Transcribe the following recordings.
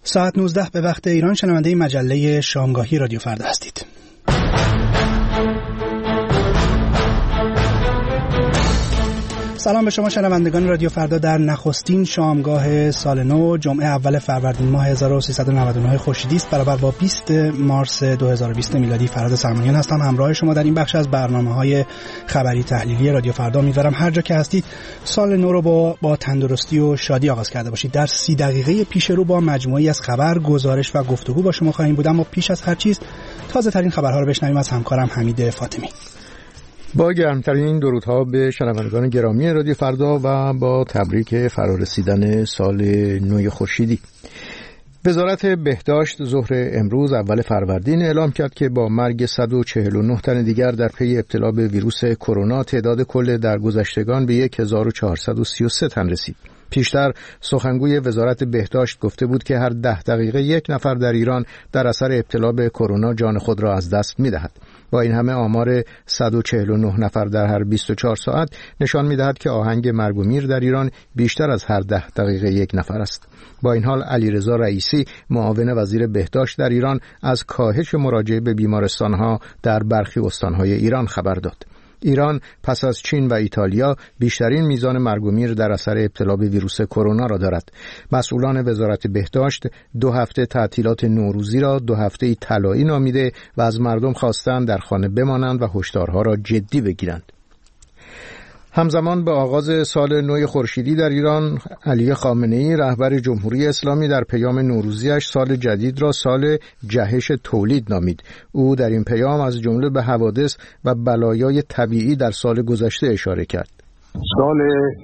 ساعت 19 به وقت ایران شنونده مجله شامگاهی رادیو فردا هستید. سلام به شما شنوندگان رادیو فردا در نخستین شامگاه سال نو، جمعه اول فروردین ماه 1399 خورشیدی است، برابر با 20 مارس 2020 میلادی. فراد سرمانیان هستم، همراه شما در این بخش از برنامه‌های خبری تحلیلی رادیو فردا. امیدوارم هر جا که هستید سال نو رو با تندرستی و شادی آغاز کرده باشید. در 30 دقیقه پیش رو با مجموعه‌ای از خبر، گزارش و گفتگو با شما خواهیم بود، اما پیش از هر چیز تازه ترین خبرها رو بشنویم از همکارم حمید فاطمی. با گرمترین درودها به شنوندگان گرامی رادیو فردا و با تبریک فرارسیدن سال نو خورشیدی. وزارت بهداشت ظهر امروز اول فروردین اعلام کرد که با مرگ 149 تن دیگر در پی ابتلا به ویروس کرونا تعداد کل درگذشتگان به 1433 تن رسید. پیشتر سخنگوی وزارت بهداشت گفته بود که هر 10 دقیقه یک نفر در ایران در اثر ابتلا به کرونا جان خود را از دست می‌دهد. با این همه آمار 149 نفر در هر 24 ساعت نشان می‌دهد که آهنگ مرگ و میر در ایران بیشتر از هر 10 دقیقه یک نفر است. با این حال علیرضا رئیسی معاون وزیر بهداشت در ایران از کاهش مراجعه به بیمارستان‌ها در برخی استان‌های ایران خبر داد. ایران پس از چین و ایتالیا بیشترین میزان مرگ و میر در اثر ابتلا به ویروس کرونا را دارد. مسئولان وزارت بهداشت 2 هفته تعطیلات نوروزی را 2 هفته طلایی نامیده و از مردم خواستند در خانه بمانند و هشدارها را جدی بگیرند. همزمان به آغاز سال نو خورشیدی در ایران، علی خامنه‌ای رهبر جمهوری اسلامی در پیام نوروزیش سال جدید را سال جهش تولید نامید. او در این پیام از جمله به حوادث و بلایای طبیعی در سال گذشته اشاره کرد. سال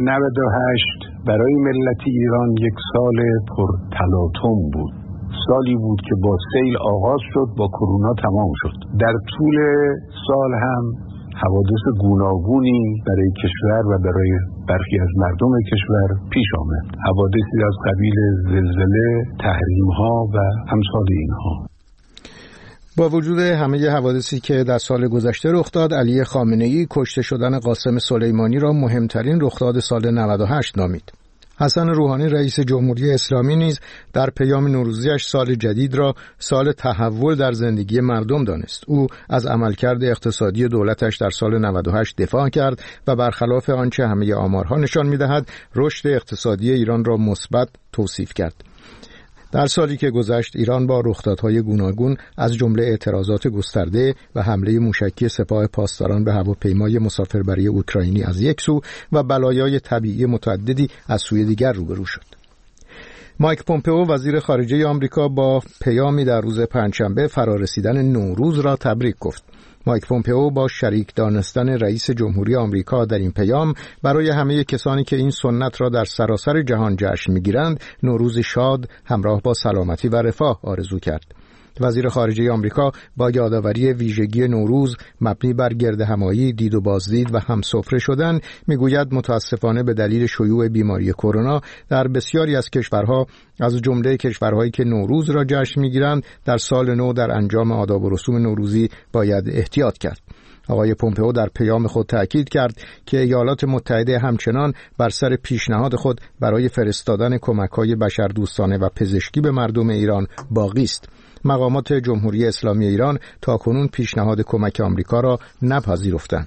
98 برای ملت ایران یک سال پر تلاطم بود. سالی بود که با سیل آغاز شد، با کرونا تمام شد. در طول سال هم حوادث گوناگونی برای کشور و برای برخی از مردم کشور پیش آمد. حوادثی از قبیل زلزله، تحریم‌ها و امثال اینها. با وجود همه حوادثی که در سال گذشته رخ داد، علی خامنه‌ای کشته شدن قاسم سلیمانی را مهمترین رخداد سال 98 نامید. حسن روحانی رئیس جمهوری اسلامی نیز در پیام نوروزیش سال جدید را سال تحول در زندگی مردم دانست. او از عملکرد اقتصادی دولتش در سال 98 دفاع کرد و برخلاف آنچه همه آمارها نشان می‌دهد، رشد اقتصادی ایران را مثبت توصیف کرد. در سالی که گذشت ایران با رخدادهای گوناگون از جمله اعتراضات گسترده و حمله موشکی سپاه پاسداران به هواپیمای مسافربری اوکراینی از یک سو و بلایای طبیعی متعددی از سوی دیگر روبرو شد. مایک پومپئو وزیر خارجه آمریکا با پیامی در روز پنجشنبه فرارسیدن نوروز را تبریک گفت. مایک پومپئو با شریک دانستن رئیس جمهوری آمریکا در این پیام برای همه کسانی که این سنت را در سراسر جهان جشن می‌گیرند نوروز شاد همراه با سلامتی و رفاه آرزو کرد. وزیر خارجه آمریکا با یادآوری ویژگی نوروز مبنی بر گردهمایی، دید و بازدید و همسفره شدن میگوید متاسفانه به دلیل شیوع بیماری کرونا در بسیاری از کشورها از جمله کشورهایی که نوروز را جشن میگیرند در سال نو در انجام آداب و رسوم نوروزی باید احتیاط کرد. آقای پومپئو در پیام خود تأکید کرد که ایالات متحده همچنان بر سر پیشنهاد خود برای فرستادن کمک‌های بشردوستانه و پزشکی به مردم ایران باقی است. مقامات جمهوری اسلامی ایران تاکنون پیشنهاد کمک آمریکا را نپذیرفتند.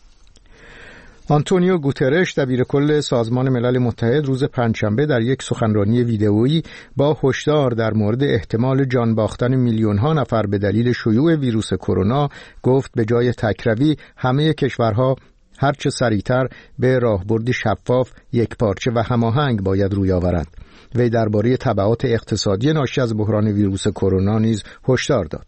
آنتونیو گوترش دبیرکل سازمان ملل متحد روز پنجشنبه در یک سخنرانی ویدئویی با هشدار در مورد احتمال جان باختن میلیون‌ها نفر به دلیل شیوع ویروس کرونا گفت به جای تکروی همه کشورها هرچه سریعتر به راهبردی شفاف، یکپارچه و هماهنگ باید روی آورند. وی درباره تبعات اقتصادی ناشی از بحران ویروس کرونا نیز هشدار داد.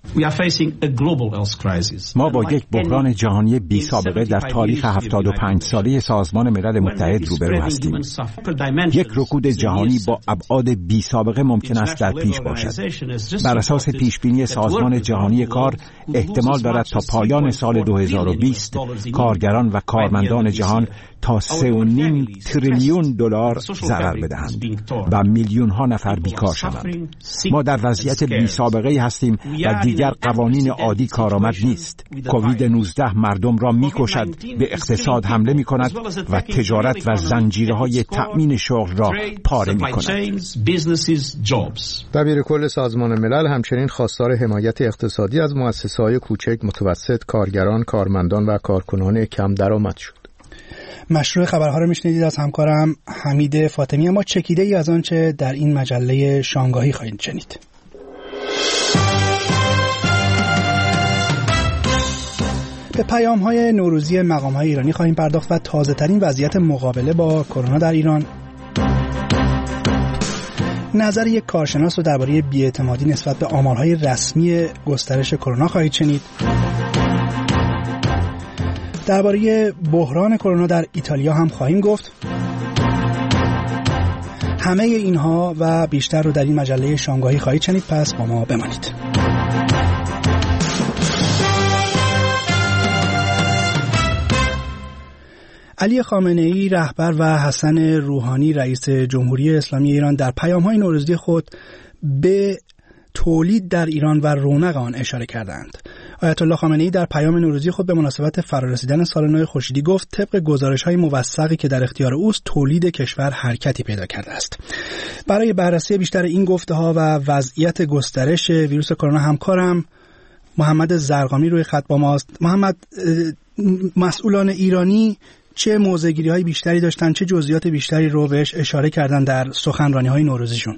ما با یک بحران جهانی بی سابقه در تاریخ 75 ساله سازمان ملل متحد روبرو هستیم. یک رکود جهانی با ابعاد بی سابقه ممکن است در پیش باشد. بر اساس پیشبینی سازمان جهانی کار احتمال دارد تا پایان سال 2020 کارگران و کارمندان جهان تا 3.5 تریلیون دلار ضرر بدهند و میلیون ها نفر بیکار شوند. ما در وضعیت بی سابقه هستیم و دیگر قوانین عادی کارآمد نیست. کووید 19 مردم را میکشد، به اقتصاد حمله میکند و تجارت و زنجیرهای تأمین شغل را پاره میکند. دبیر کل سازمان ملل همچنین خواستار حمایت اقتصادی از مؤسسه‌های کوچک، متوسط، کارگران، کارمندان و کارکنان کم درآمد شد. مشروع خبرها رو میشنیدید از همکارم حمید فاطمی. اما چکیده ای از آنچه در این مجله شامگاهی خواهید شنید. به پیام‌های نوروزی مقام‌های ایرانی خواهیم پرداخت و تازه‌ترین وضعیت مقابله با کرونا در ایران. نظر یک کارشناس رو درباره بی‌اعتمادی نسبت به آمارهای رسمی گسترش کرونا خواهید شنید. درباره بحران کرونا در ایتالیا هم خواهیم گفت. همه اینها و بیشتر رو در این مجله شامگاهی خواهید شنید، پس با ما بمانید. علی خامنه‌ای رهبر و حسن روحانی رئیس جمهوری اسلامی ایران در پیام‌های نوروزی خود به تولید در ایران و رونق آن اشاره کردند. آیت الله خامنه‌ای در پیام نوروزی خود به مناسبت فرارسیدن سال نو خورشیدی گفت طبق گزارش‌های موثقی که در اختیار اوست تولید کشور حرکتی پیدا کرده است. برای بررسی بیشتر این گفته‌ها و وضعیت گسترش ویروس کرونا همکارم محمد زرقامی روی خط با ماست. محمد، مسئولان ایرانی چه موضع‌گیری‌های بیشتری داشتن، چه جزئیات بیشتری رو بهش اشاره کردن در سخنرانی‌های نوروزیشون؟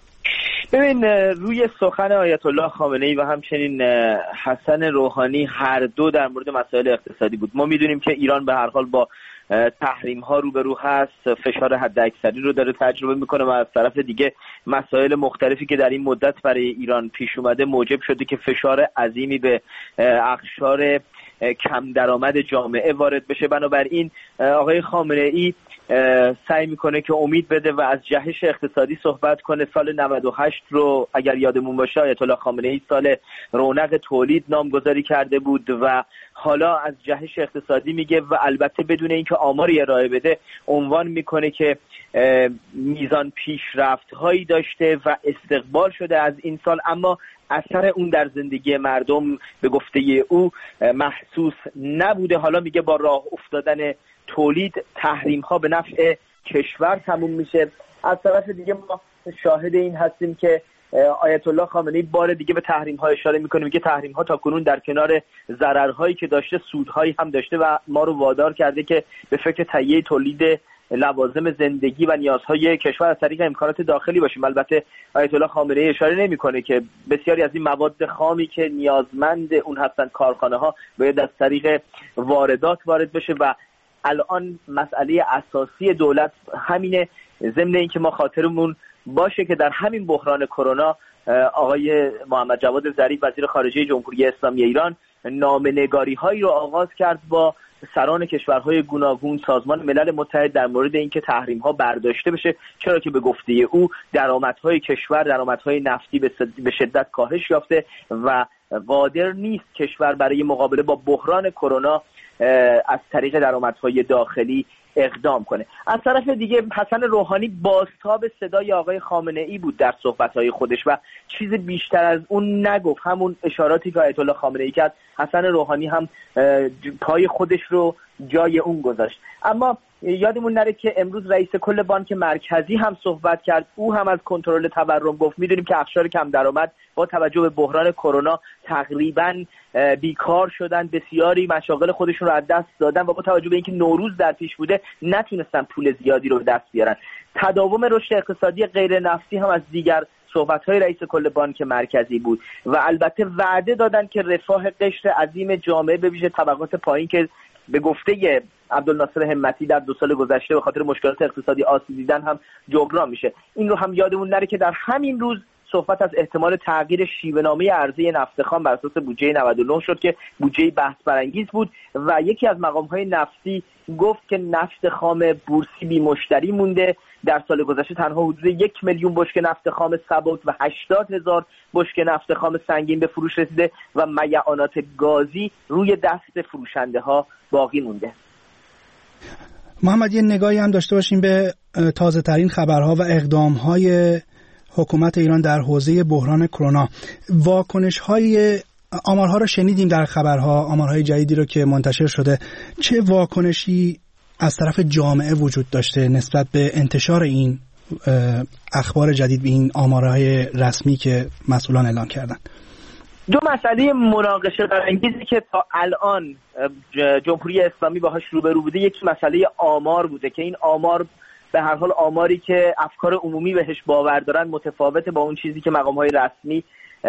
ببین، روی سخن آیت الله خامنه‌ای و همچنین حسن روحانی هر دو در مورد مسائل اقتصادی بود. ما میدونیم که ایران به هر حال با تحریم ها روبرو هست، فشار حداکثری رو داره تجربه میکنه و از طرف دیگه مسائل مختلفی که در این مدت برای ایران پیش اومده موجب شده که فشار عظیمی به اقشار کم درآمد جامعه وارد بشه. بنابراین آقای خامنه‌ای سعی میکنه که امید بده و از جهش اقتصادی صحبت کنه. سال 98 رو اگر یادمون باشه آیت الله خامنه‌ای سال رونق تولید نامگذاری کرده بود و حالا از جهش اقتصادی میگه و البته بدون اینکه آماری ارائه بده عنوان میکنه که میزان پیشرفت هایی داشته و استقبال شده از این سال، اما اثر اون در زندگی مردم به گفته او محسوس نبوده. حالا میگه با راه افتادن تولید تحریم ها به نفع کشور تموم میشه. از طرف دیگه ما شاهد این هستیم که آیت الله خامنه‌ای بار دیگه به تحریم ها اشاره میکنه. میگه تحریم ها تاکنون در کنار ضررهایی که داشته سودهایی هم داشته و ما رو وادار کرده که به فکر تهیه تولید لوازم زندگی و نیازهای کشور از طریق امکانات داخلی باشیم. البته آیت الله خامنه‌ای اشاره نمی‌کنه که بسیاری از این مواد خامی که نیازمند اون هستن کارخانه ها باید از طریق واردات وارد بشه و الان مسئله اساسی دولت همینه. ضمن اینکه ما خاطرمون باشه که در همین بحران کرونا آقای محمد جواد ظریف وزیر خارجه جمهوری اسلامی ایران نامه‌نگاری‌هایی رو آغاز کرد با سران کشورهای گوناگون سازمان ملل متحد در مورد اینکه تحریم‌ها برداشته بشه، چرا که به گفته او درآمدهای کشور، درآمدهای نفتی به شدت کاهش یافته و قادر نیست کشور برای مقابله با بحران کرونا از طریق درآمدهای داخلی اقدام کنه. از طرف دیگه حسن روحانی بازتاب صدای آقای خامنه‌ای بود در صحبت‌های خودش و چیز بیشتر از اون نگفت. همون اشاراتی که آیت الله خامنه‌ای کرد حسن روحانی هم پای خودش رو جای اون گذاشت. اما یادمون نره که امروز رئیس کل بانک مرکزی هم صحبت کرد. او هم از کنترل تورم گفت. میدونیم که اقشار کم درآمد با توجه به بحران کرونا تقریباً بیکار شدن، بسیاری مشاغل خودشون رو از دست دادن و با توجه به اینکه نوروز در پیش بوده نتونستن پول زیادی رو به دست بیارن. تداوم رشد اقتصادی غیر نفتی هم از دیگر صحبت‌های رئیس کل بانک مرکزی بود و البته وعده دادن که رفاه قشر عظیم جامعه به ویژه طبقات پایین که به گفته عبدالناصر همتی در 2 سال گذشته به خاطر مشکلات اقتصادی آسیب دیدن هم جبران میشه. این رو هم یادمون نره که در همین روز صحبت از احتمال تغییر شیوه‌نامه عرضه نفت خام بر اساس بودجه 99 شد که بودجه بحث برانگیز بود و یکی از مقام‌های نفتی گفت که نفت خام بورسی بی مشتری مونده. در سال گذشته تنها حدود 1 میلیون بشکه نفت خام سبک و 80,000 بشکه نفت خام سنگین به فروش رسیده و میعانات گازی روی دست فروشنده ها باقی مونده. محمد، یه نگاهی هم داشته باشیم به تازه ترین خبرها و اقدامهای حکومت ایران در حوزه بحران کرونا. واکنش‌های آمارها رو شنیدیم در خبرها، آمارهای جدیدی رو که منتشر شده. چه واکنشی از طرف جامعه وجود داشته نسبت به انتشار این اخبار جدید، به این آمارهای رسمی که مسئولان اعلام کردن؟ دو مسئله مناقشه برانگیزی که تا الان جمهوری اسلامی باهاش روبرو بوده، یک مسئله آمار بوده که این آمار به هر حال آماری که افکار عمومی بهش باور دارن متفاوته با اون چیزی که مقام‌های رسمی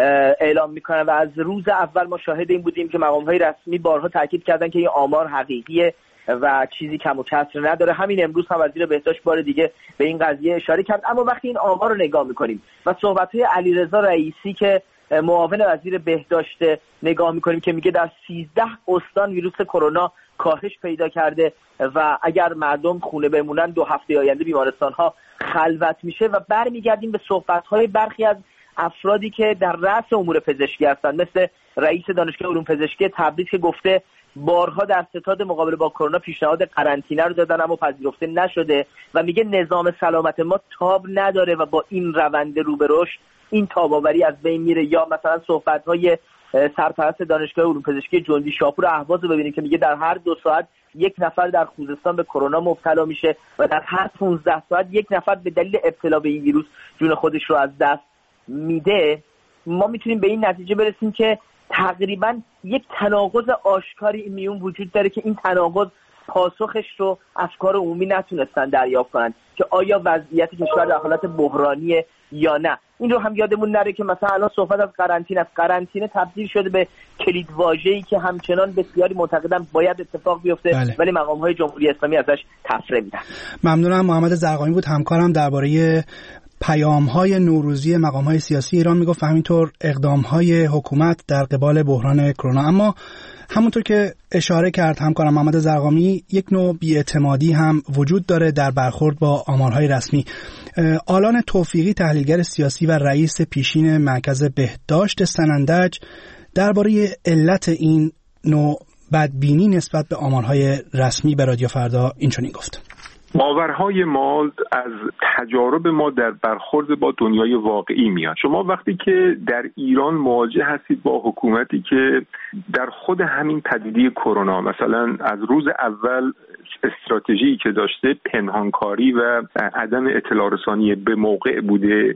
اعلام میکنن و از روز اول ما شاهد این بودیم که مقام‌های رسمی بارها تاکید کردن که این آمار حقیقیه و چیزی کم و کسر نداره. همین امروز هم وزیر بهداشت بار دیگه به این قضیه اشاره کرد. اما وقتی این آمار رو نگاه میکنیم و صحبت‌های علیرضا رئیسی که معاون وزیر بهداشت نگاه میکنیم که میگه در 13 استان ویروس کرونا کاهش پیدا کرده و اگر مردم خونه بمونن 2 هفته آینده بیمارستان‌ها خلوت میشه، و برمیگردیم به صحبت‌های برخی از افرادی که در رأس امور پزشکی هستن، مثل رئیس دانشگاه علوم پزشکی تبریز که گفته بارها در ستاد مقابله با کرونا پیشنهاد قرنطینه رو دادن اما پذیرفته نشده و میگه نظام سلامت ما تاب نداره و با این روند رو به رشد این تاباوری از بین میره. یا مثلا صحبت‌های سرپرست دانشگاه علوم پزشکی جندی شاپور اهواز رو ببینیم که میگه در هر 2 ساعت 1 نفر در خوزستان به کرونا مبتلا میشه و در هر 15 ساعت 1 نفر به دلیل ابتلا به این ویروس جون خودش رو از دست میده. ما میتونیم به این نتیجه برسیم که تقریبا یک تناقض آشکاری این میون وجود داره که این تناقض پاسخش رو افکار عمومی نتونستن دریافت کنن که آیا وضعیت کشور در حالت بحرانیه یا نه. این رو هم یادمون نره که مثلا الان صحبت از قرنطینه تبدیل شده به کلیدواژه‌ای که همچنان بسیاری معتقدن باید اتفاق بیفته، ولی مقام‌های جمهوری اسلامی ازش تفره میدن. ممنونم. محمد زرقامی بود همکارم درباره پیام‌های نوروزی مقام‌های سیاسی ایران میگفت، همینطور اقدام‌های حکومت در قبال بحران کرونا. اما همونطور که اشاره کرد همکارم محمد زرقامی، یک نوع بی‌اعتمادی هم وجود داره در برخورد با آمارهای رسمی. آلان توفیقی، تحلیلگر سیاسی و رئیس پیشین مرکز بهداشت سنندج، درباره علت این نوع بدبینی نسبت به آمارهای رسمی به رادیو فردا اینچنین گفت: باورهای ما از تجارب ما در برخورد با دنیای واقعی میاد. شما وقتی که در ایران مواجه هستید با حکومتی که در خود همین پدیده کرونا مثلا از روز اول استراتژی که داشته پنهانکاری و عدم اطلاع رسانی به موقع بوده،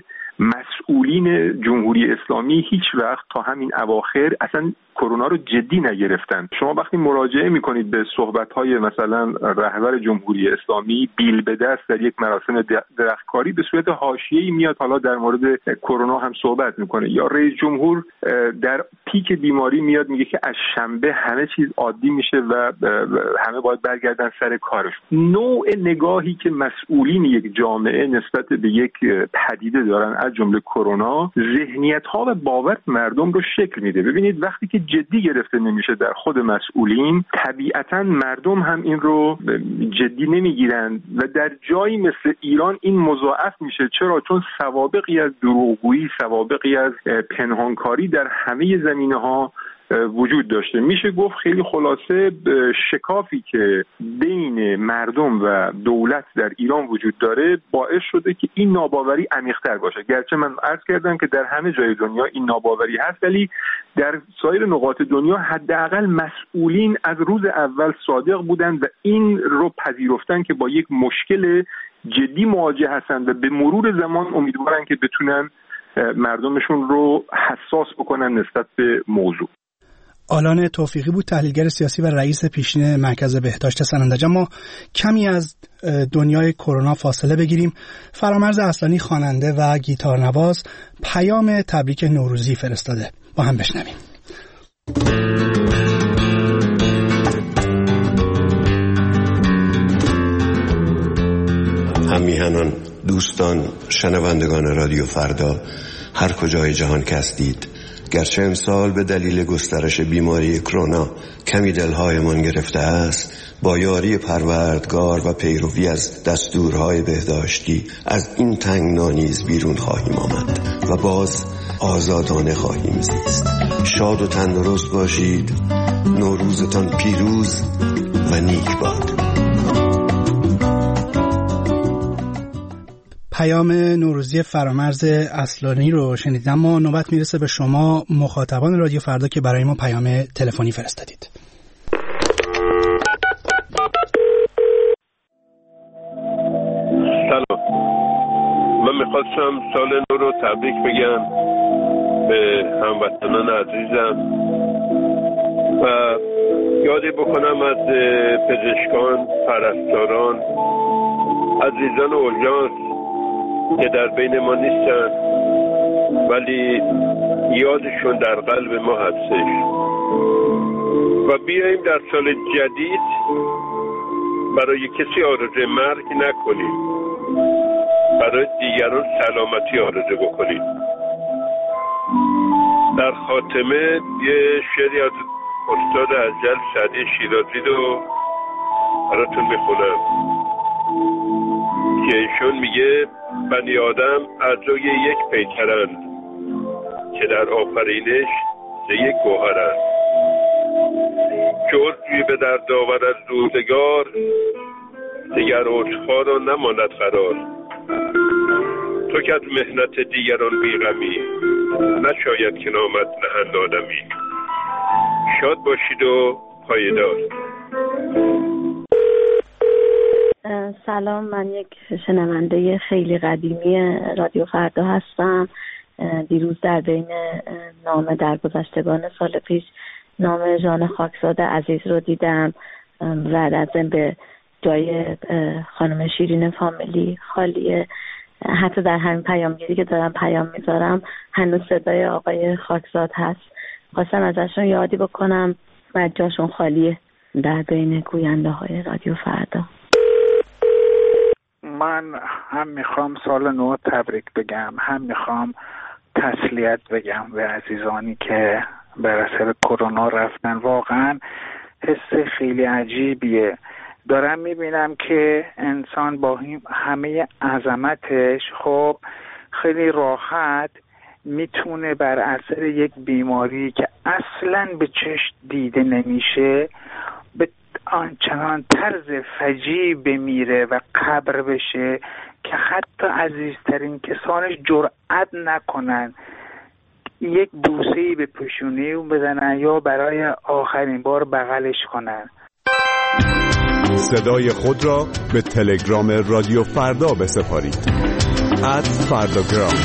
مسئولین جمهوری اسلامی هیچ وقت تا همین اواخر اصلا کرونا رو جدی نگرفتن. شما وقتی مراجعه میکنید به صحبت‌های مثلا رهبر جمهوری اسلامی بیل به دست در یک مراسم درختکاری، به صورت حاشیه‌ای میاد حالا در مورد کرونا هم صحبت میکنه، یا رئیس جمهور در پیک بیماری میاد میگه که از شنبه همه چیز عادی میشه و همه باید برگردن سر کارش. نوع نگاهی که مسئولین یک جامعه نسبت به یک پدیده دارن از جمله کرونا، ذهنیت‌ها و باور مردم رو شکل میده. ببینید وقتی که جدی گرفته نمیشه در خود مسئولین، طبیعتاً مردم هم این رو جدی نمیگیرن و در جایی مثل ایران این مضاعف میشه. چرا؟ چون سوابقی از دروغگویی، سوابقی از پنهانکاری در همه زمینه‌ها وجود داشته. میشه گفت خیلی خلاصه شکافی که بین مردم و دولت در ایران وجود داره باعث شده که این ناباوری عمیق‌تر باشه. گرچه من عرض کردم که در همه جای دنیا این ناباوری هست، ولی در سایر نقاط دنیا حداقل مسئولین از روز اول صادق بودن و این رو پذیرفتن که با یک مشکل جدی مواجه هستند و به مرور زمان امیدوارن که بتونن مردمشون رو حساس بکنن نسبت به موضوع. آلان توفیقی بود، تحلیلگر سیاسی و رئیس پیشین مرکز بهداشت سنندج. اما کمی از دنیای کرونا فاصله بگیریم. فرامرز اصلانی، خواننده و گیتارنواز، پیام تبریک نوروزی فرستاده. با هم بشنویم. همیهنان، دوستان، شنوندگان رادیو فردا، هر کجای جهان که هستید، گرچه امسال به دلیل گسترش بیماری کرونا کمی دلهایمان گرفته است، با یاری پروردگار و پیروی از دستورهای بهداشتی از این تنگنا نیز بیرون خواهیم آمد و باز آزادانه خواهیم زیست. شاد و تندرست باشید. نوروزتان پیروز و نیک باد. پیام نوروزی فرامرز اصلانی رو شنیدید، اما نوبت میرسه به شما مخاطبان رادیو فردا که برای ما پیام تلفنی فرستادید. سلام، من میخواستم سال نو رو تبریک بگم به هموطنان عزیزم و یادی بکنم از پزشکان، پرستاران، عزیزان اورژانس که در بین ما نیستن ولی یادشون در قلب ما هستش و بیاییم در سال جدید برای کسی آرزوی مرگ نکنیم، برای دیگران سلامتی آرزو بکنیم. در خاتمه یه شعری از استاد ازجل سعدی شیرازی رو براتون میخونم که ایشون میگه بنی آدم اعضای یک پیکرند که در آفرینش یک گوهرند، که عضوی به درد آور از روزگار دیگر عذرخواه را نماند قرار. تو که از محنت دیگران بیغمی، نشاید که نامد نهند آدمی. شاد باشید و پایدار. سلام، من یک شنونده خیلی قدیمی رادیو فردا هستم. دیروز در بین نام درگذشتگان سال پیش نام ژان خاکزاد عزیز رو دیدم و از این به جای خانم شیرین فامیلی خالیه. حتی در همین پیامگیری که دارم پیام میذارم هنوز صدای آقای خاکزاد هست. خواستم ازشون یادی بکنم و جاشون خالیه در بین گوینده های رادیو فردا. من هم میخوام سال نو تبریک بگم، هم میخوام تسلیت بگم به عزیزانی که بر اثر کرونا رفتن. واقعا حس خیلی عجیبیه. دارم میبینم که انسان با همه عظمتش خب خیلی راحت میتونه بر اثر یک بیماری که اصلاً به چشم دیده نمیشه به آنچنان طرز فجیع بمیره و قبر بشه که حتی عزیزترین کسانش جرأت نکنن یک بوسه‌ای به پیشونی اون بزنن یا برای آخرین بار بغلش کنن. صدای خود را به تلگرام رادیو فردا بسپارید. @فرداگرام.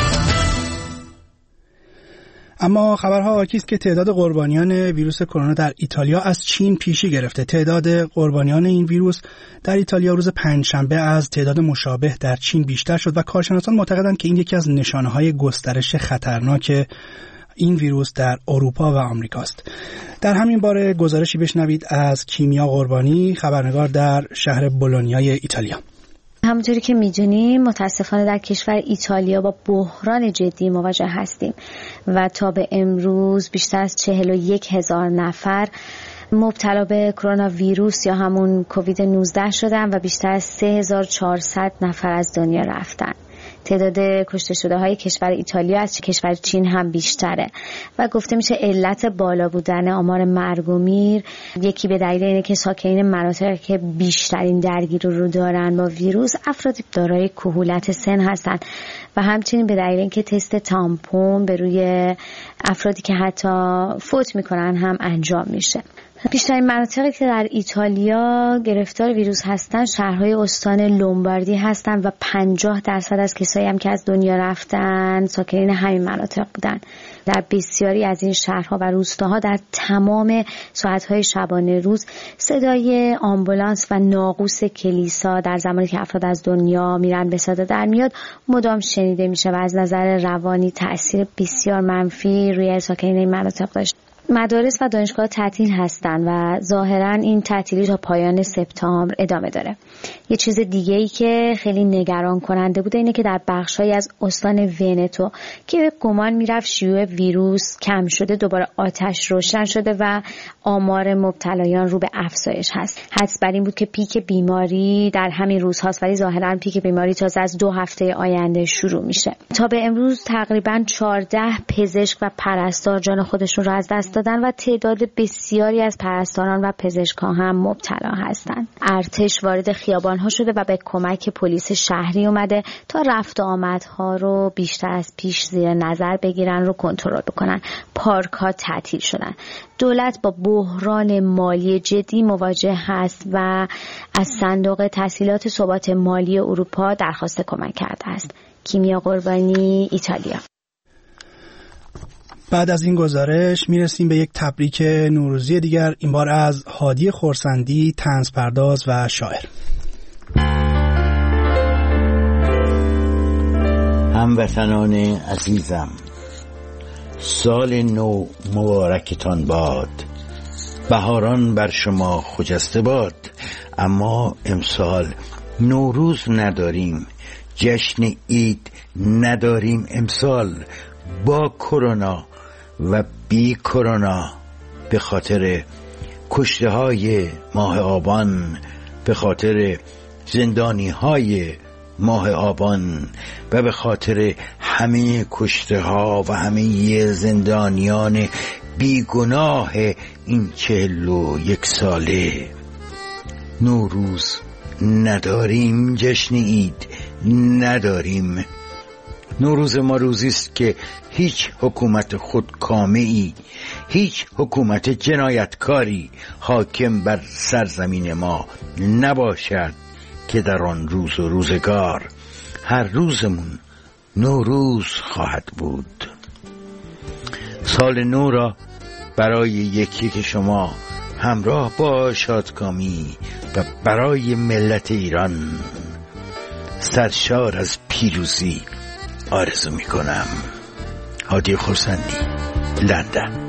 اما خبرها حاکی است که تعداد قربانیان ویروس کرونا در ایتالیا از چین پیشی گرفته. تعداد قربانیان این ویروس در ایتالیا روز پنجشنبه از تعداد مشابه در چین بیشتر شد و کارشناسان معتقدند که این یکی از نشانه‌های گسترش خطرناک این ویروس در اروپا و آمریکاست. در همین باره گزارشی بشنوید از کیمیا قربانی، خبرنگار در شهر بولونیای ایتالیا. همونطوری که می‌دونیم متاسفانه در کشور ایتالیا با بحران جدی مواجه هستیم و تا به امروز بیشتر از 41,000 نفر مبتلا به کرونا ویروس یا همون کووید 19 شدن و بیشتر از 3,400 نفر از دنیا رفتن. تعداد کشته شده های کشور ایتالیا از کشور چین هم بیشتره و گفته میشه علت بالا بودن آمار مرگ و میر یکی به دلیل اینه که ساکنین مناطقی که بیشترین درگیری رو دارن با ویروس افرادی دارای کهولت سن هستن و همچنین به دلیل اینکه تست تامپون به روی افرادی که حتی فوت میکنن هم انجام میشه. بیشترین مناطقی که در ایتالیا گرفتار ویروس هستن شهرهای استان لومباردی هستن و 50% از کسایی هم که از دنیا رفتن ساکنین همین مناطق بودن. در بسیاری از این شهرها و روستاها در تمام ساعتهای شبانه روز صدای آمبولانس و ناقوس کلیسا در زمانی که افراد از دنیا میرن به صدا در میاد مدام شنیده میشه و از نظر روانی تأثیر بسیار منفی روی ساکنین این مناطق داشت. مدارس و دانشگاه تعطیل هستن و ظاهرا این تعطیلی تا پایان سپتامبر ادامه داره. یه چیز دیگه ای که خیلی نگران کننده بوده اینه که در بخش‌هایی از استان ونتو که گمان میرفت شیوع ویروس کم شده دوباره آتش روشن شده و آمار مبتلایان رو به افزایش هست. حدس بر این بود که پیک بیماری در همین روزهاست ولی ظاهرا پیک بیماری تازه از 2 هفته آینده شروع میشه. تا به امروز تقریبا 14 پزشک و پرستار جان خودشون رو از دست دادن و تعداد بسیاری از پرستاران و پزشکان هم مبتلا هستند. ارتش وارد خیابان‌های تنها شده و به کمک پلیس شهری اومده تا رفت و آمدها رو بیشتر از پیش زیر نظر بگیرن، رو کنترل بکنن. پارک ها تعطیل شدن. دولت با بحران مالی جدی مواجه هست و از صندوق تسهیلات ثبات مالی اروپا درخواست کمک کرده است. کیمیا قربانی، ایتالیا. بعد از این گزارش میرسیم به یک تبریک نوروزی دیگر، این بار از هادی خرسندی، طنزپرداز و شاعر. هموطنان عزیزم، سال نو مبارکتان باد. بهاران بر شما خجسته باد. اما امسال نوروز نداریم، جشن عید نداریم امسال. با کرونا و بی کرونا، به خاطر کشته های ماه آبان، به خاطر زندانی های ماه آبان و به خاطر همه کشته ها و همه زندانیان بیگناه این 41 ساله، نوروز نداریم، جشن عید نداریم. نوروز ما روزی است که هیچ حکومت خودکامه‌ای، هیچ حکومت جنایتکاری حاکم بر سرزمین ما نباشد که در آن روز و روزگار هر روزمون نوروز خواهد بود. سال نو را برای یکی که شما همراه با شادکامی و برای ملت ایران سرشار از پیروزی آرزو می کنم. هادی خرسندی، لندن.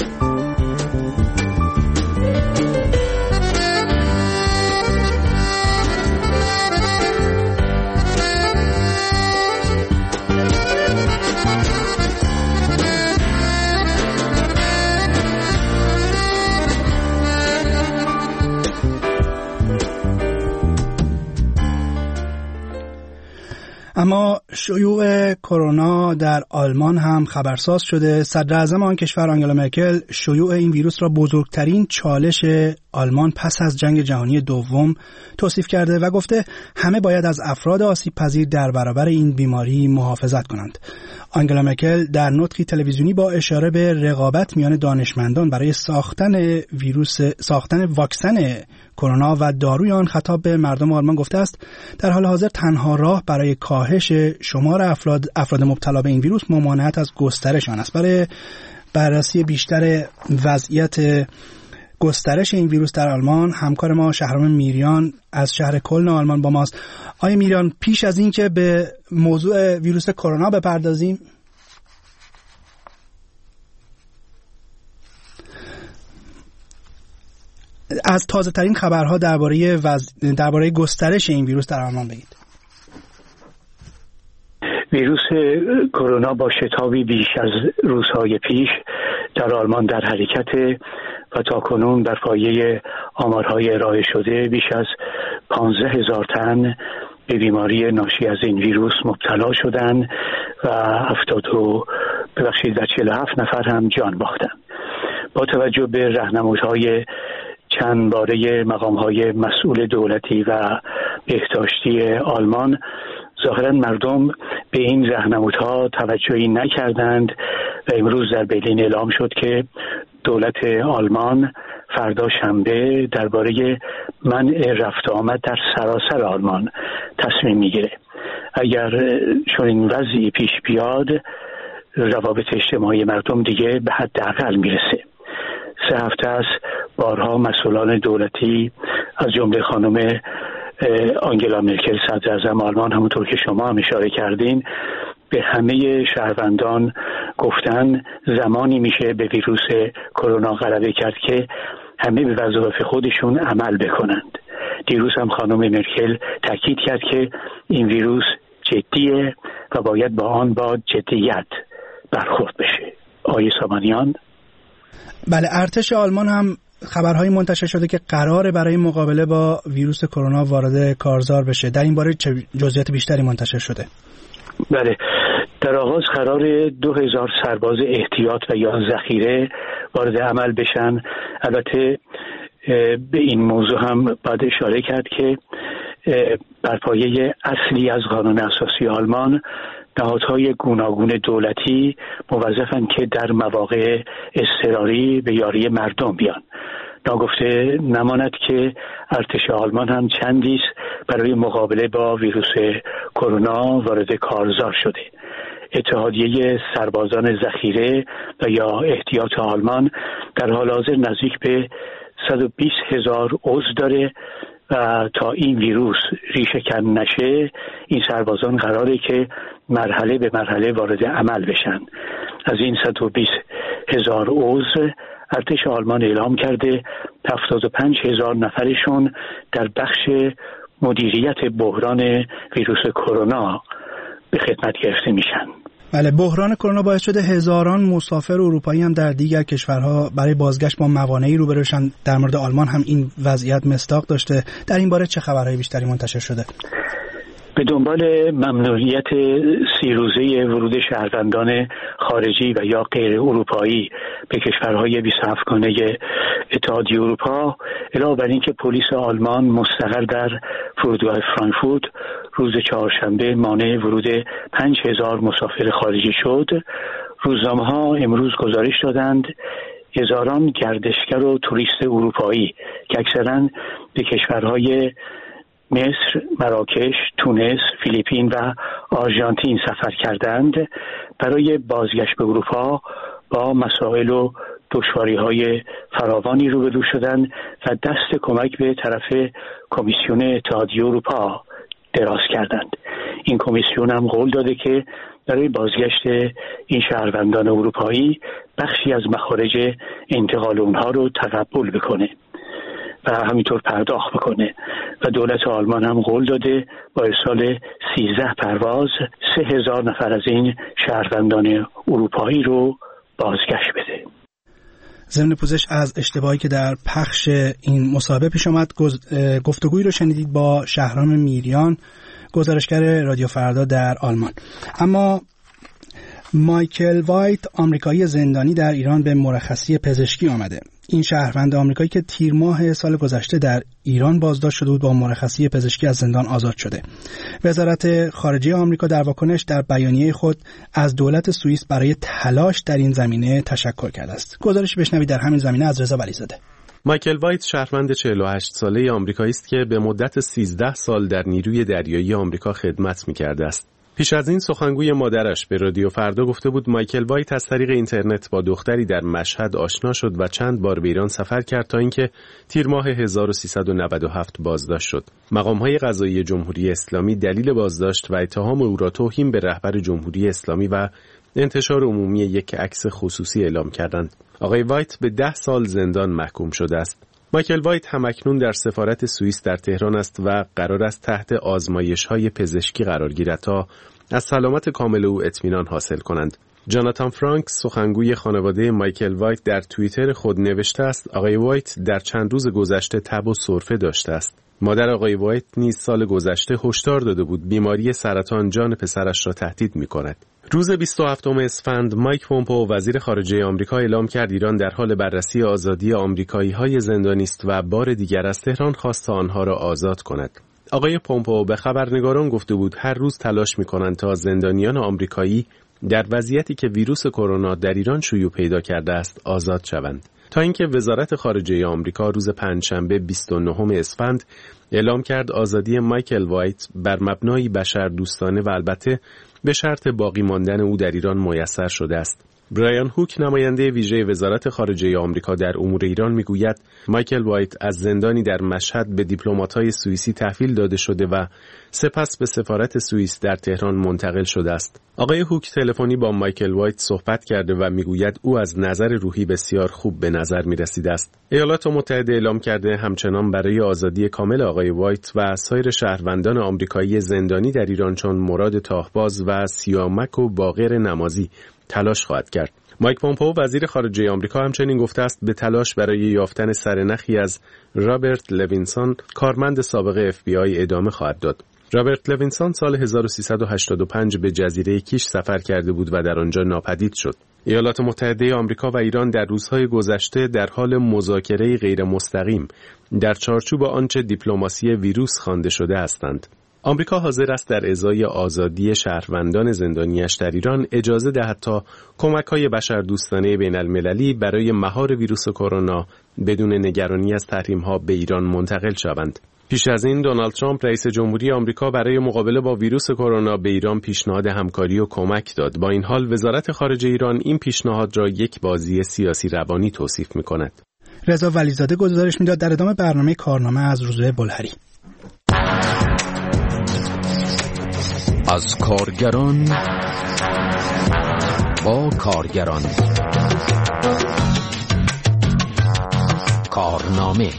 اما شیوع کرونا در آلمان هم خبرساز شده. صدر اعظم آن کشور آنگلا مرکل شیوع این ویروس را بزرگترین چالش آلمان پس از جنگ جهانی دوم توصیف کرده و گفته همه باید از افراد آسیب پذیر در برابر این بیماری محافظت کنند. آنگلا مرکل در نطقی تلویزیونی با اشاره به رقابت میان دانشمندان برای ساختن واکسن کرونا و داروی آن خطاب به مردم آلمان گفته است در حال حاضر تنها راه برای کاهش شمار افراد مبتلا به این ویروس ممانعت از گسترش آن است. برای بررسی بیشتر وضعیت گسترش این ویروس در آلمان همکار ما شهرام میریان از شهر کلن آلمان با ماست. آقای میریان، پیش از این که به موضوع ویروس کرونا بپردازیم، از تازه ترین خبرها درباره گسترش این ویروس در آلمان بگید. ویروس کرونا با شتابی بیش از روزهای پیش در آلمان در حرکت و تاکنون در پایه آمارهای ارائه شده بیش از 15,000 تن به بیماری ناشی از این ویروس مبتلا شدند و 47 نفر هم جان باختند. با توجه به راهنمودهای چند باره مقام‌های مسئول دولتی و بهداشتی آلمان، ظاهراً مردم به این راهنمودها توجهی نکردند و امروز در برلین اعلام شد که دولت آلمان فردا شنبه درباره منع رفت و آمد در سراسر آلمان تصمیم میگیره. اگر چنین وضعی پیش بیاد، روابط اجتماعی مردم دیگه به حداقل میرسه. 3 هفته است بارها مسئولان دولتی از جمله خانم آنگلا مرکل صدر اعظم آلمان، همونطور که شما هم اشاره کردین، به همه شهروندان گفتن زمانی میشه به ویروس کرونا غلبه کرد که همه به وظایف خودشون عمل بکنند. دیروز هم خانم مرکل تاکید کرد که این ویروس جدیه و باید با آن با جدیت برخورد بشه. آقای سامانیان. بله، ارتش آلمان هم خبرهای منتشر شده که قراره برای مقابله با ویروس کرونا وارد کارزار بشه. در این باره چه جزئیات بیشتری منتشر شده؟ بله، در آغاز قرار 2000 سرباز احتیاط و یا ذخیره وارد عمل بشن. البته به این موضوع هم باید اشاره کرد که بر پایه اصلی از قانون اساسی آلمان نهادهای گوناگون دولتی موظفند که در مواقع اضطراری به یاری مردم بیان. ناگفته نماند که ارتش آلمان هم چندی برای مقابله با ویروس کرونا وارد کارزار شده. اتحادیه سربازان ذخیره و یا احتیاط آلمان در حال حاضر نزدیک به 120,000 عضو داره و تا این ویروس ریشه کن نشه این سربازان قراره که مرحله به مرحله وارد عمل بشن. از این 120,000 عضو ارتش آلمان اعلام کرده 75,000 نفرشون در بخش مدیریت بحران ویروس کرونا به خدمت گرفته میشن. بله، بحران کرونا باعث شده هزاران مسافر اروپایی هم در دیگر کشورها برای بازگشت با موانعی روبرو شدن. در مورد آلمان هم این وضعیت مصداق داشته. در این باره چه خبرهای بیشتری منتشر شده؟ به دنبال ممنوعیت 30 روزه ورود شهروندان خارجی و یا غیر اروپایی به کشورهای 27 گانه اتحادیه اروپا، علاوه بر اینکه پلیس آلمان مستقر در فرودگاه فرانکفورت روز چهارشنبه مانع ورود 5,000 مسافر خارجی شد، روزنامه‌ها امروز گزارش دادند هزاران گردشگر و توریست اروپایی که اکثراً به کشورهای مصر، مراکش، تونس، فیلیپین و آرژانتین سفر کردند برای بازگشت به اروپا با مسائل و دشواری‌های فراوانی روبرو شدند و دست کمک به طرف کمیسیون اتحادیه اروپا دراز کردند. این کمیسیون هم قول داده که برای بازگشت این شهروندان اروپایی بخشی از مخارج انتقال اونها رو تقبل بکنه و همینطور پرداخت بکنه و دولت آلمان هم قول داده با ارسال 13 پرواز 3,000 نفر از این شهروندان اروپایی رو بازگشت بده. ضمن پوزش از اشتباهی که در پخش این مصاحبه پیش آمد، گفتگویی رو شنیدید با شهرام میریان، گزارشگر رادیو فردا در آلمان. اما مایکل وایت، آمریکایی زندانی در ایران، به مرخصی پزشکی آمده. این شهروند آمریکایی که تیر ماه سال گذشته در ایران بازداشت شده بود با مرخصی پزشکی از زندان آزاد شده. وزارت خارجه آمریکا در واکنش در بیانیه خود از دولت سوئیس برای تلاش در این زمینه تشکر کرده است. گزارش بشنوید در همین زمینه از رضا ولیزاده. مایکل وایت شهروند 48 ساله آمریکایی است که به مدت 13 سال در نیروی دریایی آمریکا خدمت می‌کرده است. پیش از این سخنگوی مادرش به رادیو فردا گفته بود مایکل وایت از طریق اینترنت با دختری در مشهد آشنا شد و چند بار به ایران سفر کرد تا اینکه تیر ماه 1397 بازداشت شد. مقام‌های قضایی جمهوری اسلامی دلیل بازداشت و اتهام او را توهین به رهبر جمهوری اسلامی و انتشار عمومی یک عکس خصوصی اعلام کردند. آقای وایت به 10 سال زندان محکوم شده است. مایکل وایت همکنون در سفارت سوئیس در تهران است و قرار است تحت آزمایش‌های پزشکی قرار گیرد تا از سلامت کامل او اطمینان حاصل کنند. جاناتان فرانکس، سخنگوی خانواده مایکل وایت، در توییتر خود نوشته است آقای وایت در چند روز گذشته تب و سرفه داشته است. مادر آقای وایت نیز سال گذشته هشدار داده بود بیماری سرطان جان پسرش را تهدید می‌کند. روز 27 اسفند مایک پومپئو وزیر خارجه آمریکا اعلام کرد ایران در حال بررسی آزادی آمریکایی‌های زندانی است و بار دیگر از تهران خواست تا آنها را آزاد کند. آقای پومپئو به خبرنگاران گفته بود هر روز تلاش می‌کنند تا زندانیان آمریکایی در وضعیتی که ویروس کرونا در ایران شیوع پیدا کرده است آزاد شوند. تا اینکه وزارت خارجه آمریکا روز پنجشنبه 29 اسفند اعلام کرد آزادی مایکل وایت بر مبنای بشردوستانه و البته به شرط باقی ماندن او در ایران میسر شده است. برایان هوک، نماینده ویژه وزارت خارجه آمریکا در امور ایران، میگوید مایکل وایت از زندانی در مشهد به دیپلمات‌های سوئیسی تحویل داده شده و سپس به سفارت سوئیس در تهران منتقل شده است. آقای هوک تلفنی با مایکل وایت صحبت کرده و میگوید او از نظر روحی بسیار خوب به نظر میرسیده است. ایالات متحده اعلام کرده همچنان برای آزادی کامل آقای وایت و سایر شهروندان آمریکایی زندانی در ایران چون مراد تاهباز و سیامک و باقر نمازی تلاش خواهد کرد. مایک پومپئو وزیر خارجه آمریکا همچنین گفته است به تلاش برای یافتن سرنخی از رابرت لوینسون، کارمند سابق FBI، ادامه خواهد داد. رابرت لوینسون سال 1385 به جزیره کیش سفر کرده بود و در آنجا ناپدید شد. ایالات متحده آمریکا و ایران در روزهای گذشته در حال مذاکره غیر مستقیم در چارچوب آنچه دیپلماسی ویروس خوانده شده هستند. آمریکا حاضر است در ازای آزادی شهروندان زندانیش در ایران اجازه دهد تا کمک‌های بشردوستانه بین‌المللی برای مهار ویروس کرونا بدون نگرانی از تحریم‌ها به ایران منتقل شوند. پیش از این دونالد ترامپ رئیس جمهوری آمریکا برای مقابله با ویروس کرونا به ایران پیشنهاد همکاری و کمک داد. با این حال وزارت خارجه ایران این پیشنهاد را یک بازی سیاسی روانی توصیف می‌کند. رضا ولیزاده گزارش می‌داد در ادامه برنامه کارنامه از روزبه بلهری. از کارگران با کارگران کارنامه.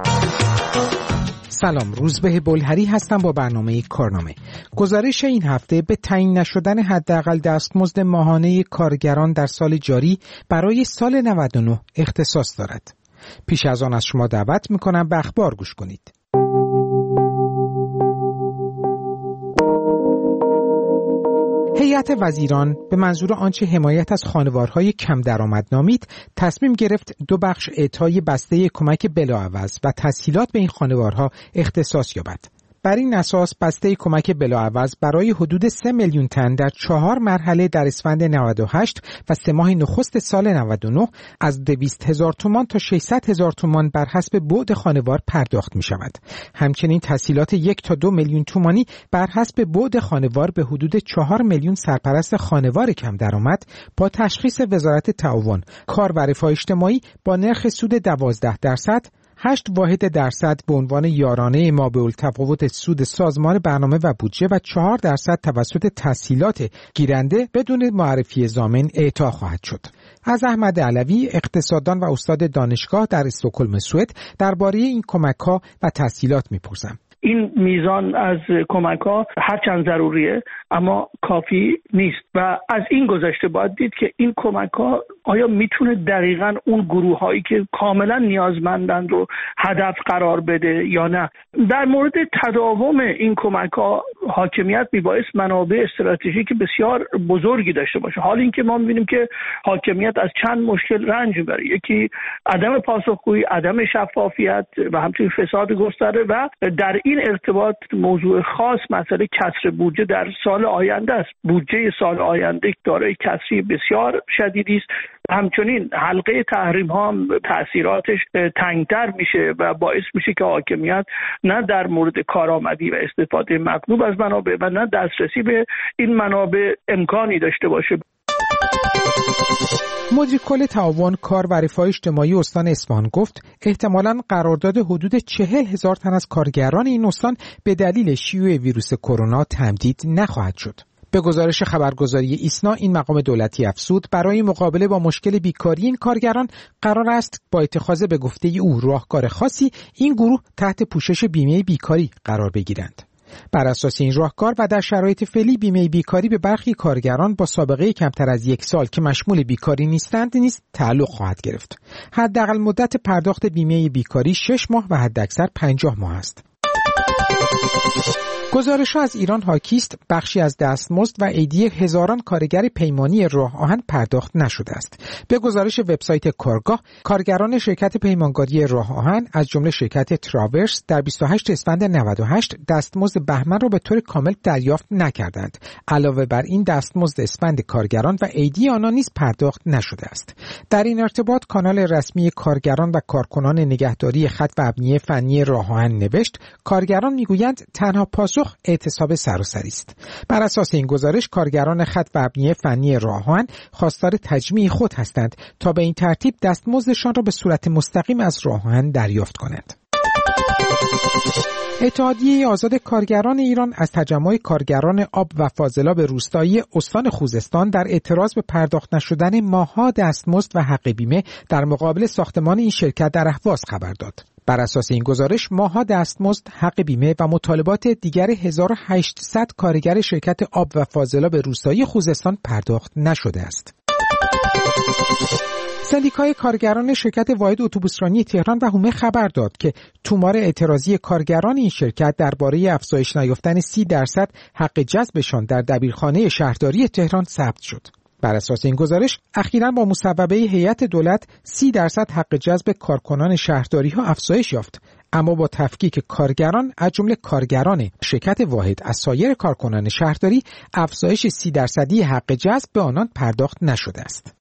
سلام، روزبه بلهری هستم با برنامه کارنامه. گزارش این هفته به تعیین نشدن حداقل دستمزد ماهانه کارگران در سال جاری برای سال 99 اختصاص دارد. پیش از آن از شما دعوت می‌کنم به اخبار گوش کنید. هیئت وزیران به منظور آنچه حمایت از خانوارهای کم درآمد نامید، تصمیم گرفت 2 بخش اعطای بسته کمک بلاعوض و تسهیلات به این خانوارها اختصاص یابد. بر این اساس بسته کمک بلاعوض برای حدود 3 میلیون تن در 4 مرحله در اسفند 98 و 3 ماه نخست سال 99 از 200,000 تومان تا 600,000 تومان بر حسب بعد خانوار پرداخت می شود. همچنین تسهیلات 1 تا 2 میلیون تومانی بر حسب بعد خانوار به حدود 4 میلیون سرپرست خانوار کم درآمد با تشخیص وزارت تعاون، کار و رفاه اجتماعی با نرخ سود 12%، 8 واحد درصد به عنوان یارانه مابع‌التفاوت سود سازمان برنامه و بودجه و 4% توسط تسهیلات گیرنده بدون معرفی ضامن اعطا خواهد شد. از احمد علوی، اقتصاددان و استاد دانشگاه در استکهلم سوئد، درباره این کمک‌ها و تسهیلات می‌پرسم. این میزان از کمک‌ها هرچند ضروریه اما کافی نیست و از این گذشته باید دید که این کمک‌ها آیا میتونه دقیقاً اون گروه‌هایی که کاملا نیازمندند رو هدف قرار بده یا نه. در مورد تداوم این کمک‌ها حاکمیت میبایست منابع استراتژیک بسیار بزرگی داشته باشه. حال اینکه ما می‌بینیم که حاکمیت از چند مشکل رنج می‌بره. یکی عدم پاسخگویی، عدم شفافیت و همچنین فساد گسترده و در این ارتباط موضوع خاص مسئله کسر بودجه در سال آینده است. بودجه سال آینده دارای کسری بسیار شدیدی است. همچنین حلقه تحریم ها هم تأثیراتش تنگتر میشه و باعث میشه که حاکمیت نه در مورد کارآمدی و استفاده مطلوب از منابع و نه دسترسی به این منابع امکانی داشته باشه. مدیر کل تعاون، کار و رفاه اجتماعی استان اصفهان گفت احتمالاً قرارداد حدود 40,000 تن از کارگران این استان به دلیل شیوع ویروس کرونا تمدید نخواهد شد. به گزارش خبرگزاری ایسنا این مقام دولتی افزود برای مقابله با مشکل بیکاری این کارگران قرار است با اتخاذ به گفته او راهکار خاصی این گروه تحت پوشش بیمه بیکاری قرار بگیرند. بر اساس این راهکار و در شرایط فعلی بیمه بیکاری به برخی کارگران با سابقه کمتر از 1 سال که مشمول بیکاری نیستند نیز تعلق خواهد گرفت. حداقل مدت پرداخت بیمه بیکاری 6 ماه و حداکثر 50 ماه است. گزارش‌ها از ایران حاکی است بخشی از دستمزد و عیدی هزاران کارگر پیمانی راه آهن پرداخت نشده است. به گزارش وبسایت کارگاه، کارگران شرکت پیمانکاری راه آهن از جمله شرکت تراورس در 28 اسفند 98 دستمزد بهمن را به طور کامل دریافت نکردند. علاوه بر این دستمزد اسفند کارگران و عیدی آنها نیز پرداخت نشده است. در این ارتباط کانال رسمی کارگران و کارکنان نگهداری خط و ابنیه فنی راه آهن نوشت کارگران میگویند تنها پاسخ اعتصاب سراسری است. بر اساس این گزارش کارگران خط و ابنیه فنی راه آهن خواستار تجمیع خود هستند تا به این ترتیب دستمزدشان را به صورت مستقیم از راه آهن دریافت کنند. اتحادیه آزاد کارگران ایران از تجمع کارگران آب و فاضلاب روستایی استان خوزستان در اعتراض به پرداخت نشدن ماه‌ها دستمزد و حق بیمه در مقابل ساختمان این شرکت در اهواز خبر داد. بر اساس این گزارش ماه‌ها دستمزد، حق بیمه و مطالبات دیگر 1800 کارگر شرکت آب و فاضلاب روستایی خوزستان پرداخت نشده است. سندیکای کارگران شرکت واحد اتوبوسرانی تهران و هومه خبر داد که تومار اعتراضی کارگران این شرکت درباره افزایش نیافتن 30% حق جذبشان در دبیرخانه شهرداری تهران ثبت شد. بر اساس این گزارش اخیراً با مصوبه هیئت دولت 30% حق جذب کارکنان شهرداری‌ها افزایش یافت، اما با تفکیک کارگران از جمله کارگران شرکت واحد از سایر کارکنان شهرداری افزایش 30% حق جذب به آنان پرداخت نشده است.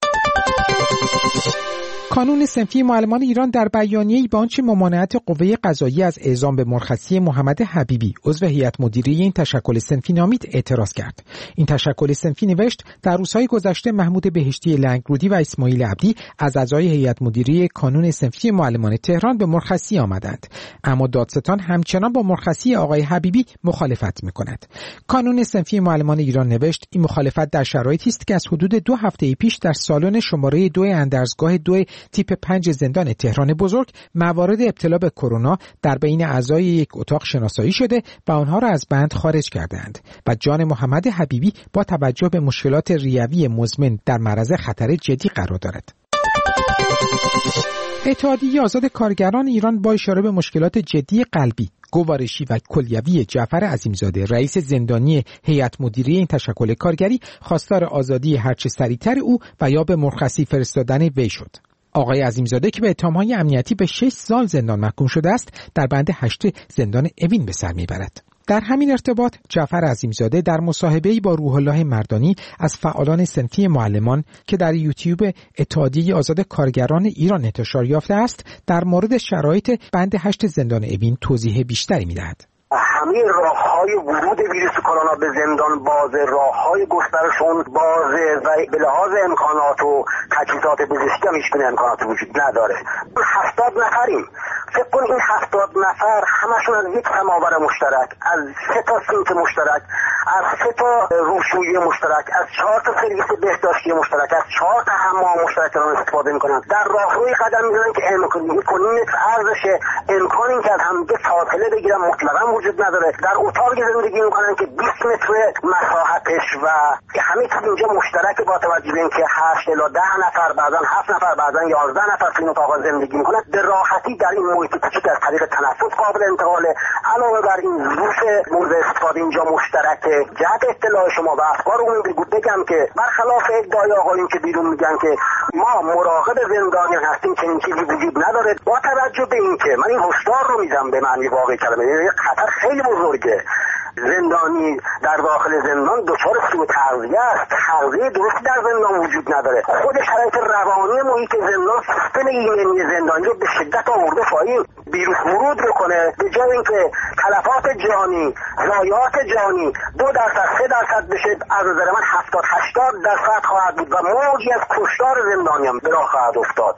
کانون صنفی معلمان ایران در بیانیه‌ای به آنچه ممانعت قوه قضاییه از اعزام به مرخصی محمد حبیبی عضو هیئت مدیره این تشکل صنفی نامید اعتراض کرد. این تشکل صنفی نوشت در روزهای گذشته محمود بهشتی لنگرودی و اسماعیل عبدی از اعضای هیئت مدیره کانون صنفی معلمان تهران به مرخصی آمدند، اما دادستان همچنان با مرخصی آقای حبیبی مخالفت می‌کند. کانون صنفی معلمان ایران نوشت این مخالفت در شرایطی است که از حدود 2 هفته پیش در سالن شماره 2 اندرزگاه 2 تیپ 5 زندان تهران بزرگ موارد ابتلا به کرونا در بین اعضای یک اتاق شناسایی شده و آنها را از بند خارج کردند و جان محمد حبیبی با توجه به مشکلات ریوی مزمن در معرض خطر جدی قرار دارد. اتحادیه آزاد کارگران ایران با اشاره به مشکلات جدی قلبی، گوارشی و کلیوی جعفر عظیمزاده رئیس زندانی هیئت مدیره این تشکل کارگری خواستار آزادی هرچه سریعتر او و یا به مرخصی فرستادن وی شد. آقای عظیمزاده که به اتهام‌های امنیتی به 6 سال زندان محکوم شده است، در بند 8 زندان اوین به سر میبرد. در همین ارتباط جعفر عظیمزاده در مصاحبه‌ای با روح الله مردانی از فعالان صنفی معلمان که در یوتیوب اتحادیه آزاد کارگران ایران انتشار یافته است، در مورد شرایط بند 8 زندان اوین توضیح بیشتری می‌دهد. همه راه‌های ورود ویروس کرونا به زندان بازه، راه‌های گسترشون بازه و به لحاظ امکانات و تجهیزات پزشکی هم هیچ گونه امکانات وجود نداره. 70 نفریم. فکر کن این 70 نفر همشون از یک سماور مشترک، از 3 تا سینک مشترک، از 3 تا روشویی مشترک، از 4 تا سرویس بهداشتی مشترک، از 4 تا حمام مشترک دارن استفاده میکنن. در راهروی قدم میزنن که امکانی ارزشه، امکانی که از هم فاصله بگیرن مطلقاً وجود نداره. در اتاقی زندگی میکنن که 20 متر مساحتش و همه چیز اینجا مشترک، با توجه به اینکه 8 الی 10 نفر، بعضا 7 نفر، بعضا 11 نفر تو این اتاق زندگی میکنن، به راحتی در این محیط کوچیک از طریق تنفس قابل انتقاله. علاوه بر این ظروف مورد استفاده اینجا مشترکه. جهت اطلاع شما و افکار اون بگم که برخلاف ادعای آقایون که بیرون میگن که ما مراقب زندانیان هستیم، چنین چیزی وجود نداره. با توجه به اینکه من این هشدار رو میدم به معنی واقعی کلمه، خطر خیلی بزرگه. زندانی در داخل زندان دچار سوء تغذیه است. تغذیه درستی در زندان وجود نداره. خود شرایط روانی محیط زندان سیستم ایمنی زندانی رو به شدت آورده پایین. ویروس ورود بکنه، به جای اینکه تلفات جانی، ضایعات جانی 2% 3% بشه، از نظر من 70-80% خواهد بود و موجی از کشتار زندانیان به راه خواهد افتاد.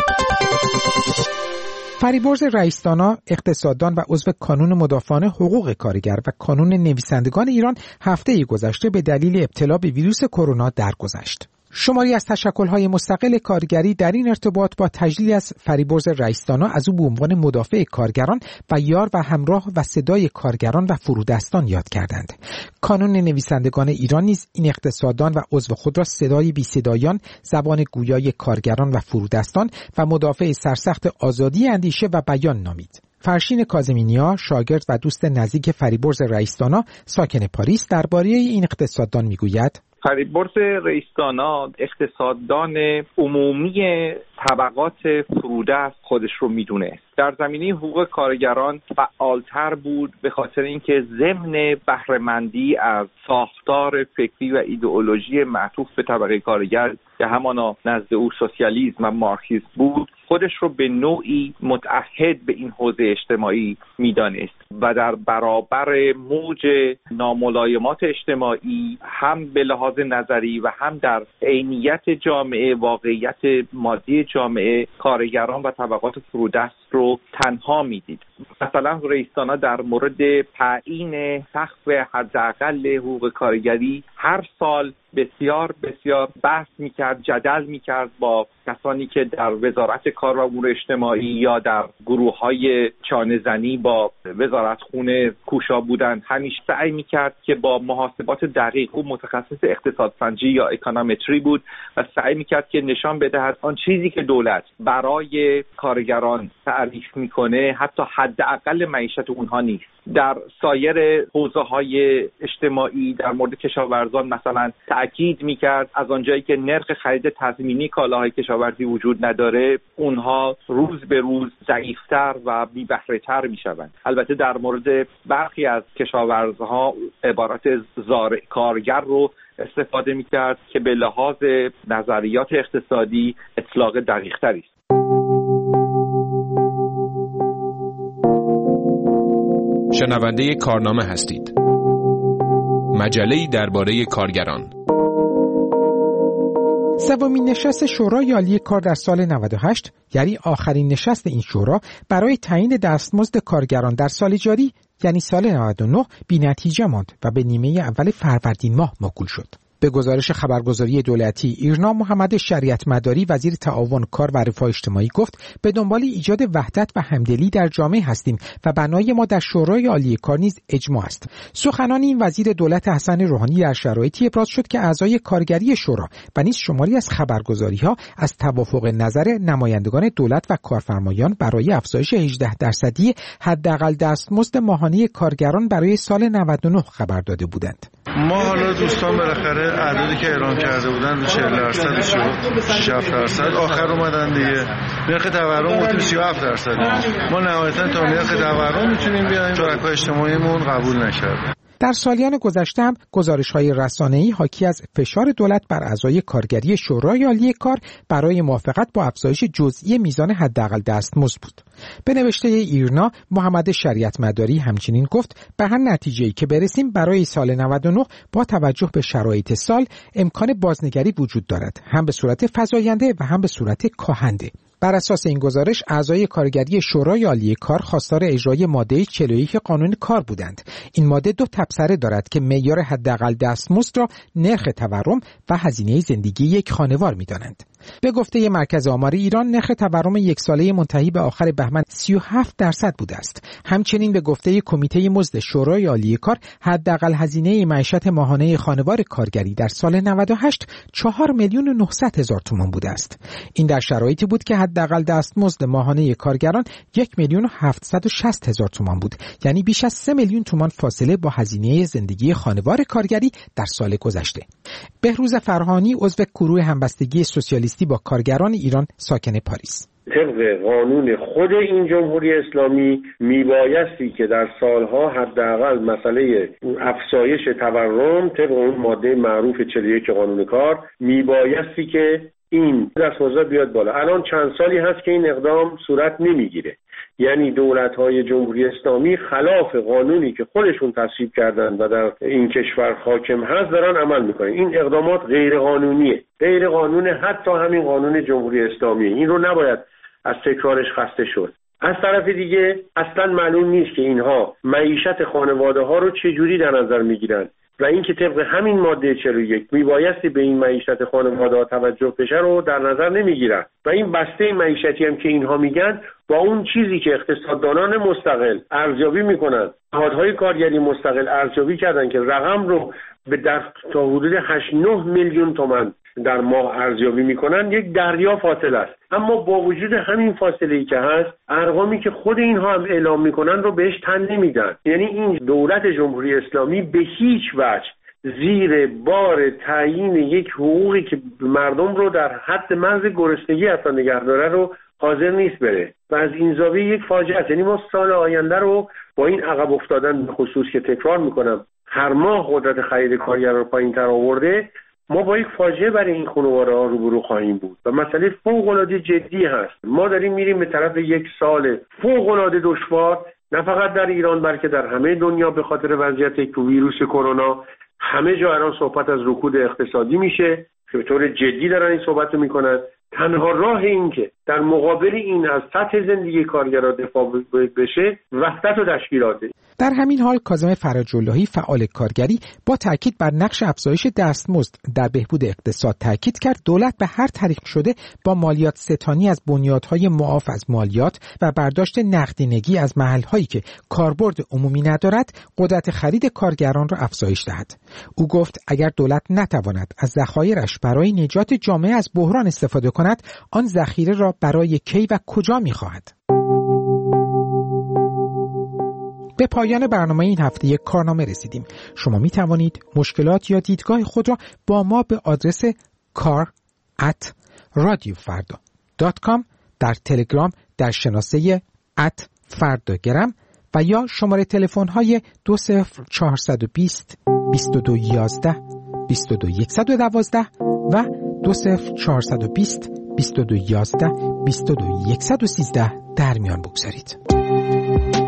فریبرز رئیس‌دانا، اقتصاددان و عضو کانون مدافعان حقوق کارگر و کانون نویسندگان ایران هفته گذشته به دلیل ابتلا به ویروس کرونا درگذشت. شماری از تشکل‌های مستقل کارگری در این ارتباط با تجلیل از فریبرز رئیس‌دانا از او به عنوان مدافع کارگران و یار و همراه و صدای کارگران و فرودستان یاد کردند. کانون نویسندگان ایران نیز این اقتصاددان و عضو خود را صدای بی صدایان، زبان گویای کارگران و فرودستان و مدافع سرسخت آزادی اندیشه و بیان نامید. فرشین کاظمینیا، شاگرد و دوست نزدیک فریبرز رئیس‌دانا ساکن پاریس، درباره این اقتصاددان میگوید: فریبرز رئیس‌دانا اقتصاددان عمومی طبقات فرودست خودش رو میدونه. در زمینه حقوق کارگران فعالتر بود به خاطر اینکه ضمن بهره‌مندی از ساختار فکری و ایدئولوژی معطوف به طبقه کارگر که همانا نزد او سوسیالیسم و مارکسیسم بود، خودش رو به نوعی متعهد به این حوزه اجتماعی میدانست و در برابر موج ناملایمات اجتماعی هم به لحاظ نظری و هم در عینیت جامعه، واقعیت مادی جامعه، کارگران و طبقات فرودست رو تنها میدید. مثلا رئیس‌دانا در مورد تعیین سقف حداقل حقوق کارگری هر سال بسیار بسیار بحث میکرد، جدل میکرد با کسانی که در وزارت کار و امور اجتماعی یا در گروه‌های چانه‌زنی با وزارت خونه کوشا بودند. همیشه سعی میکرد که با محاسبات دقیق، او متخصص اقتصاد سنجی یا اکونومتری بود و سعی میکرد که نشان بدهد آن چیزی که دولت برای کارگران تعریف میکنه حتی حداقل معیشت اونها نیست. در سایر حوزه‌های اجتماعی در مورد کشاورزان مثلا تأکید می‌کرد از آنجایی که نرخ خرید تضمینی کالاهای کشاورزی وجود نداره اونها روز به روز ضعیف‌تر و بی‌بهره‌تر می‌شوند. البته در مورد برخی از کشاورزها عبارت زارع کارگر رو استفاده می‌کرد که به لحاظ نظریات اقتصادی اطلاق دقیق‌تری است. شنونده کارنامه هستید. مجله‌ای درباره کارگران. سومین نشست شورای عالی کار در سال 98 یعنی آخرین نشست این شورا برای تعیین دستمزد کارگران در سال جاری یعنی سال 99 بی‌نتیجه ماند و به نیمه اول فروردین ماه موکول شد. به گزارش خبرگزاری دولتی ایرنا، محمد شریعت مداری وزیر تعاون کار و رفاه اجتماعی گفت به دنبال ایجاد وحدت و همدلی در جامعه هستیم و بنای ما در شورای عالی کار نیز اجماع است. سخنان این وزیر دولت حسن روحانی در شرایطی ابراز شد که اعضای کارگری شورا و نیز شماری از خبرگزاری‌ها از توافق نظر نمایندگان دولت و کارفرمایان برای افزایش 18% حداقل دستمزد ماهانه کارگران برای سال 99 خبر داده بودند. ما حالا دوستان بالاخره اعدادی که اعلام کرده بودن 40% شد 67%، آخر اومدن دیگه نرخ تورم گفتیم 37%. ما نهایتا تا نرخ تورم میتونیم بیایم، شرکای اجتماعیمون قبول نکرد. در سالیان گذشته هم گزارش‌های رسانه‌ای حاکی از فشار دولت بر اعضای کارگری شورای عالی کار برای موافقت با افزایش جزئی میزان حداقل دستمزد بود. به نوشته ایرنا، محمد شریعت مداری همچنین گفت به هر نتیجه‌ای که برسیم برای سال 99 با توجه به شرایط سال امکان بازنگری وجود دارد، هم به صورت فزاینده و هم به صورت کاهنده. بر اساس این گزارش اعضای کارگری شورای عالی کار خواستار اجرای ماده 41 قانون کار بودند. این ماده دو تبصره دارد که معیار حداقل دستمزد را نرخ تورم و هزینه زندگی یک خانوار می‌دانند. به گفته مرکز آمار ایران، نرخ تورم یک ساله منتهی به آخر بهمن 37% بوده است. همچنین به گفته کمیته مزد شورای عالی کار، حداقل هزینه معیشت ماهانه خانوار کارگری در سال 98 4,900,000 تومان بوده است. این در شرایطی بود که حداقل دستمزد ماهانه کارگران 1,760,000 تومان بود، یعنی بیش از 3 میلیون تومان فاصله با هزینه زندگی خانوار کارگری در سال گذشته. بهروز فرهانی عضو گروه همبستگی سوسیالیستی با کارگران ایران ساکن پاریس: طبق قانون خود این جمهوری اسلامی میبایستی که در سالها حداقل مسئله افزایش تورم طبق اون ماده معروف 41 قانون کار میبایستی که این دستمزد بیاد بالا. الان چند سالی هست که این اقدام صورت نمیگیره، یعنی دولت‌های جمهوری اسلامی خلاف قانونی که خودشون تصویب کردن و در این کشور حاکم هست دارن عمل میکنن. این اقدامات غیر قانونیه، غیر قانون، حتی همین قانون جمهوری اسلامی. این رو نباید از تکرارش خسته شد. از طرف دیگه اصلا معلوم نیست که اینها معیشت خانواده ها رو چجوری در نظر میگیرن و این که طبق همین ماده 41 میبایستی به این معیشت خانواده ها توجه بشه رو در نظر نمیگیرن و این بسته معیشتی هم که اینها میگن با اون چیزی که اقتصاددانان مستقل ارزیابی میکنن، نهادهای کارگری مستقل ارزیابی کردن که رقم رو به تا حدود 8-9 میلیون تومان در ماه ارزیابی میکنن، یک دریا فاصله است. اما با وجود همین فاصله‌ای که هست، ارقامی که خود اینها هم اعلام میکنن رو بهش تن نمیدن. یعنی این دولت جمهوری اسلامی به هیچ وجه زیر بار تعیین یک حقوقی که مردم رو در حد مرز گرسنگی حتی نگه داره رو حاضر نیست بره و از این زاویه یک فاجعه است. یعنی ما سال آینده رو با این عقب افتادن به خصوص که تکرار میکنم هر ماه قدرت خرید کارگر رو پایین‌تر آورده، ما با یک فاجعه برای این خانواره‌ها روبرو خواهیم بود و مسئله فوق‌العاده جدی هست. ما داریم میریم به طرف یک سال فوق‌العاده دشوار، نه فقط در ایران بلکه در همه دنیا به خاطر وضعیت ویروس کرونا. همه جا الان صحبت از رکود اقتصادی میشه که به طور جدی دارن این صحبت رو میکنن. تنها راه این که در مقابل این از سطح زندگی کارگرها دفاع بشه وحدت و تشکیلاته. در همین حال کاظم فرج‌اللهی فعال کارگری با تاکید بر نقش افزایش دستمزد در بهبود اقتصاد تاکید کرد دولت به هر طریق شده با مالیات ستانی از بنیادهای معاف از مالیات و برداشت نقدینگی از محل‌هایی که کاربرد عمومی ندارد قدرت خرید کارگران را افزایش دهد. او گفت اگر دولت نتواند از ذخایرش برای نجات جامعه از بحران استفاده کند، آن ذخیره را برای کی و کجا می‌خواهد؟ به پایان برنامه این هفته کارنامه رسیدیم. شما می توانید مشکلات یا دیدگاه خود را با ما به آدرس kar@radiofarda.com در تلگرام در شناسه @فرداگرم و یا شماره تلفن های 20420 2211 22112 و 20420 2211 22113 در میان بگذارید.